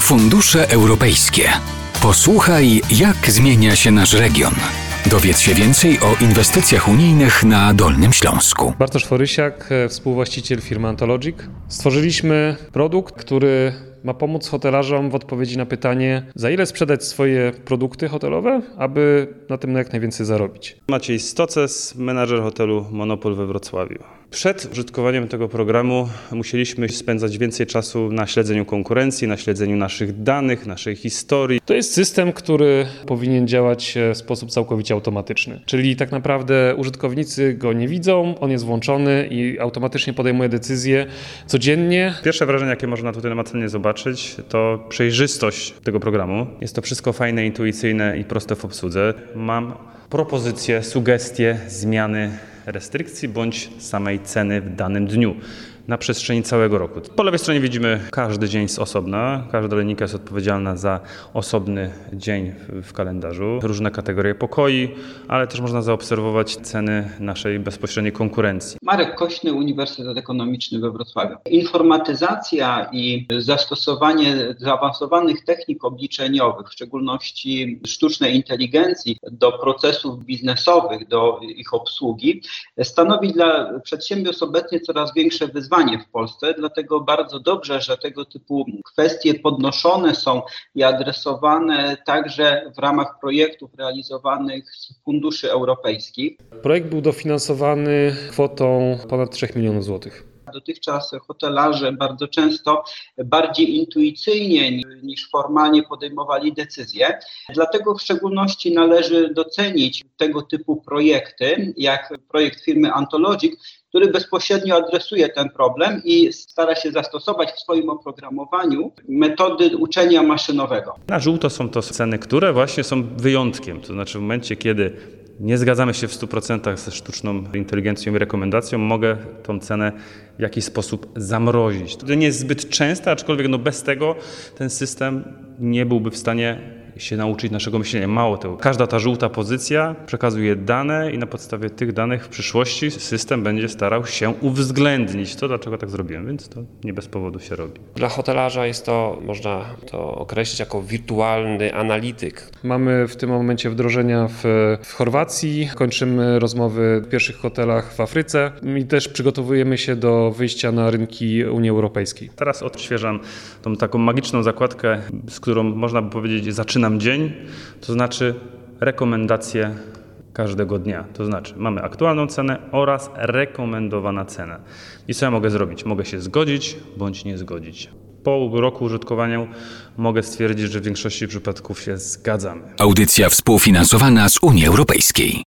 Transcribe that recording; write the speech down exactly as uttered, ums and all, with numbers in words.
Fundusze europejskie. Posłuchaj, jak zmienia się nasz region. Dowiedz się więcej o inwestycjach unijnych na Dolnym Śląsku. Bartosz Forysiak, współwłaściciel firmy Antologic. Stworzyliśmy produkt, który ma pomóc hotelarzom w odpowiedzi na pytanie, za ile sprzedać swoje produkty hotelowe, aby na tym jak najwięcej zarobić. Maciej Stoces, menadżer hotelu Monopol we Wrocławiu. Przed użytkowaniem tego programu musieliśmy spędzać więcej czasu na śledzeniu konkurencji, na śledzeniu naszych danych, naszej historii. To jest system, który powinien działać w sposób całkowicie automatyczny. Czyli tak naprawdę użytkownicy go nie widzą, on jest włączony i automatycznie podejmuje decyzje codziennie. Pierwsze wrażenie, jakie można tutaj namacalnie zobaczyć, to przejrzystość tego programu. Jest to wszystko fajne, intuicyjne i proste w obsłudze. Mam propozycje, sugestie, zmiany restrykcji bądź samej ceny w danym dniu na przestrzeni całego roku. Po lewej stronie widzimy każdy dzień z osobna. Każda linijka jest odpowiedzialna za osobny dzień w kalendarzu. Różne kategorie pokoi, ale też można zaobserwować ceny naszej bezpośredniej konkurencji. Marek Kośny, Uniwersytet Ekonomiczny we Wrocławiu. Informatyzacja i zastosowanie zaawansowanych technik obliczeniowych, w szczególności sztucznej inteligencji do procesów biznesowych, do ich obsługi, stanowi dla przedsiębiorstw obecnie coraz większe wyzwanie w Polsce, dlatego bardzo dobrze, że tego typu kwestie podnoszone są i adresowane także w ramach projektów realizowanych z funduszy europejskich. Projekt był dofinansowany kwotą ponad trzech milionów złotych. Dotychczas hotelarze bardzo często bardziej intuicyjnie niż formalnie podejmowali decyzje. Dlatego w szczególności należy docenić tego typu projekty, jak projekt firmy Antologic, który bezpośrednio adresuje ten problem i stara się zastosować w swoim oprogramowaniu metody uczenia maszynowego. Na żółto są to ceny, które właśnie są wyjątkiem. To znaczy w momencie, kiedy nie zgadzamy się w stu procentach ze sztuczną inteligencją i rekomendacją, mogę tą cenę w jakiś sposób zamrozić. To nie jest zbyt częste, aczkolwiek no bez tego ten system nie byłby w stanie się nauczyć naszego myślenia. Mało tego, każda ta żółta pozycja przekazuje dane i na podstawie tych danych w przyszłości system będzie starał się uwzględnić to, dlaczego tak zrobiłem, więc to nie bez powodu się robi. Dla hotelarza jest to, można to określić jako wirtualny analityk. Mamy w tym momencie wdrożenia w, w Chorwacji, kończymy rozmowy w pierwszych hotelach w Afryce i też przygotowujemy się do wyjścia na rynki Unii Europejskiej. Teraz odświeżam tą taką magiczną zakładkę, z którą można by powiedzieć zaczynam dzień, to znaczy rekomendacje każdego dnia. To znaczy mamy aktualną cenę oraz rekomendowana cena. I co ja mogę zrobić? Mogę się zgodzić bądź nie zgodzić. Po roku użytkowania mogę stwierdzić, że w większości przypadków się zgadzamy. Audycja współfinansowana z Unii Europejskiej.